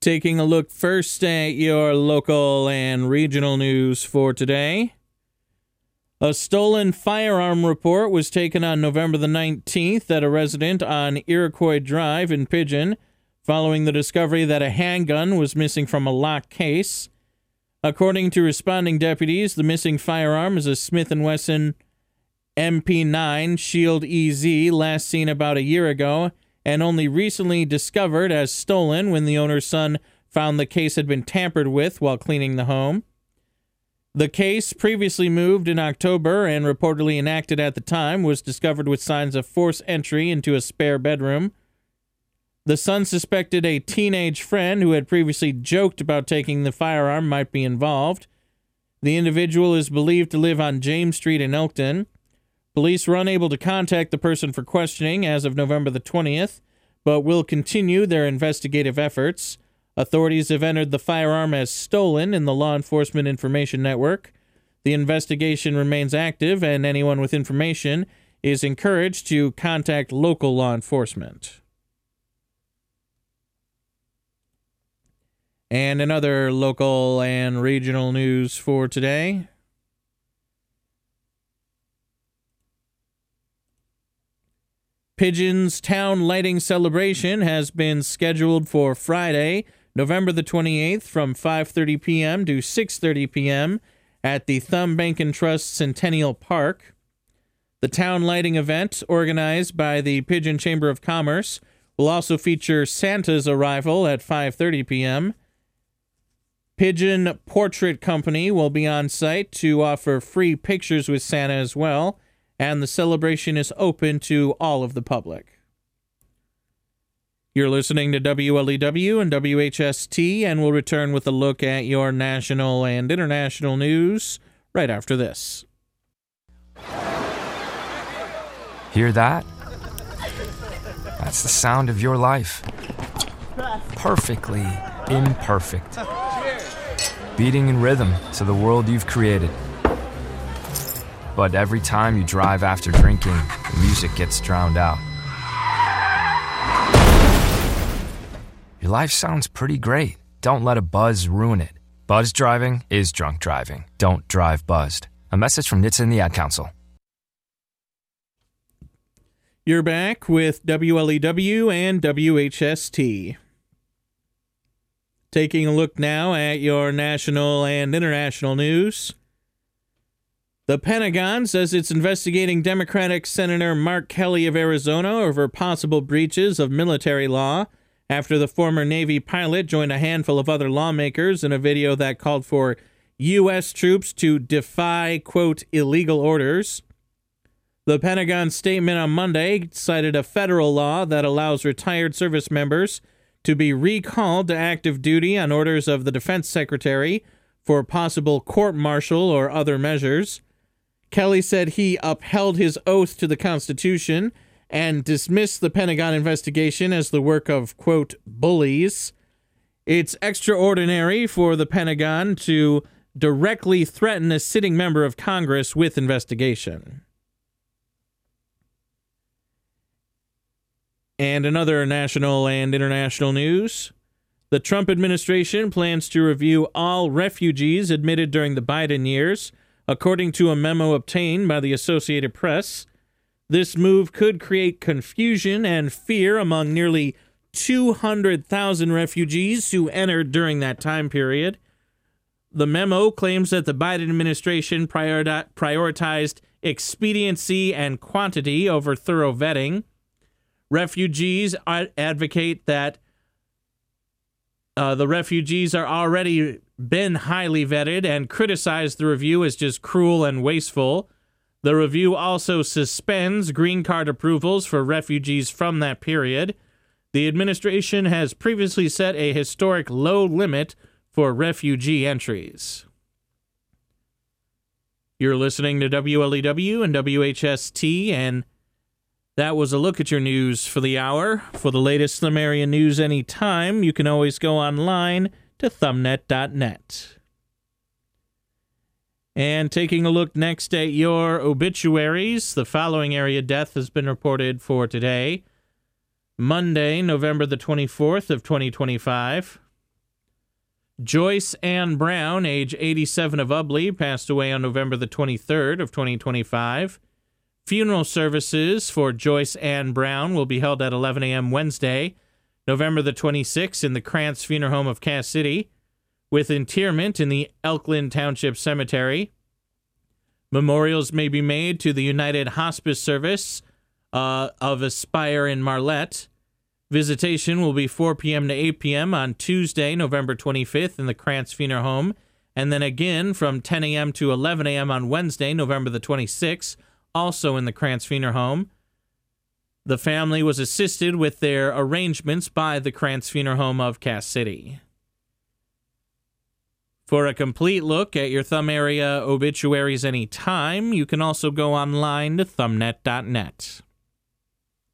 Taking a look first at your local and regional news for today. A stolen firearm report was taken on November the 19th at a resident on Iroquois Drive in Pigeon, following the discovery that a handgun was missing from a locked case. According to responding deputies, the missing firearm is a Smith & Wesson MP9 Shield EZ, last seen about a year ago, and only recently discovered as stolen when the owner's son found the case had been tampered with while cleaning the home. The case, previously moved in October and reportedly enacted at the time, was discovered with signs of forced entry into a spare bedroom. The son suspected a teenage friend who had previously joked about taking the firearm might be involved. The individual is believed to live on James Street in Elkton. Police were unable to contact the person for questioning as of November the 20th, but will continue their investigative efforts. Authorities have entered the firearm as stolen in the Law Enforcement Information Network. The investigation remains active, and anyone with information is encouraged to contact local law enforcement. And another local and regional news for today. Pigeon's town lighting celebration has been scheduled for Friday, November the 28th from 5:30 p.m. to 6:30 p.m. at the Thumb Bank and Trust Centennial Park. The town lighting event, organized by the Pigeon Chamber of Commerce, will also feature Santa's arrival at 5:30 p.m. Pigeon Portrait Company will be on site to offer free pictures with Santa as well, and the celebration is open to all of the public. You're listening to WLEW and WHST, and we'll return with a look at your national and international news right after this. Hear that? That's the sound of your life. Perfectly imperfect. Beating in rhythm to the world you've created. But every time you drive after drinking, the music gets drowned out. Your life sounds pretty great. Don't let a buzz ruin it. Buzz driving is drunk driving. Don't drive buzzed. A message from NHTSA and the Ad Council. You're back with WLEW and WHST. Taking a look now at your national and international news. The Pentagon says it's investigating Democratic Senator Mark Kelly of Arizona over possible breaches of military law after the former Navy pilot joined a handful of other lawmakers in a video that called for U.S. troops to defy, quote, illegal orders. The Pentagon statement on Monday cited a federal law that allows retired service members to be recalled to active duty on orders of the Defense Secretary for possible court-martial or other measures. Kelly said he upheld his oath to the Constitution and dismissed the Pentagon investigation as the work of, quote, bullies. It's extraordinary for the Pentagon to directly threaten a sitting member of Congress with investigation. And another national and international news. The Trump administration plans to review all refugees admitted during the Biden years, according to a memo obtained by the Associated Press. This move could create confusion and fear among nearly 200,000 refugees who entered during that time period. The memo claims that the Biden administration prioritized expediency and quantity over thorough vetting. Refugees advocate that the refugees are already been highly vetted and criticize the review as just cruel and wasteful. The review also suspends green card approvals for refugees from that period. The administration has previously set a historic low limit for refugee entries. You're listening to WLEW and WHST, and that was a look at your news for the hour. For the latest Thumb area news anytime, you can always go online to thumbnet.net. And taking a look next at your obituaries, the following area death has been reported for today. Monday, November the 24th of 2025. Joyce Ann Brown, age 87 of Ubley, passed away on November the 23rd of 2025. Funeral services for Joyce Ann Brown will be held at 11 a.m. Wednesday, November the 26th in the Krantz Funeral Home of Cass City, with interment in the Elkland Township Cemetery. Memorials may be made to the United Hospice Service of Aspire in Marlette. Visitation will be 4 p.m. to 8 p.m. on Tuesday, November 25th in the Krantz Funeral Home, and then again from 10 a.m. to 11 a.m. on Wednesday, November the 26th, also in the Krantz Funeral Home. The family was assisted with their arrangements by the Krantz Funeral Home of Cass City. For a complete look at your Thumb area obituaries anytime, you can also go online to thumbnet.net.